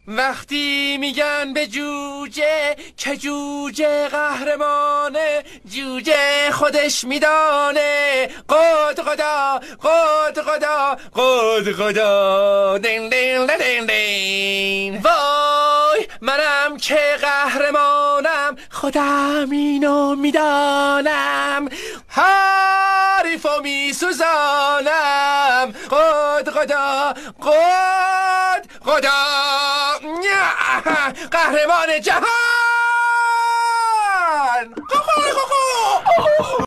وقتی میگن به جوجه که جوجه قهرمانه، جوجه خودش میدانه قد خدا قد خدا قد خدا دین دین دین دین. وای منم که قهرمانم، خودم اینو میدانم، حریفو میسوزانم قد خدا قد خدا قهرمان جهان.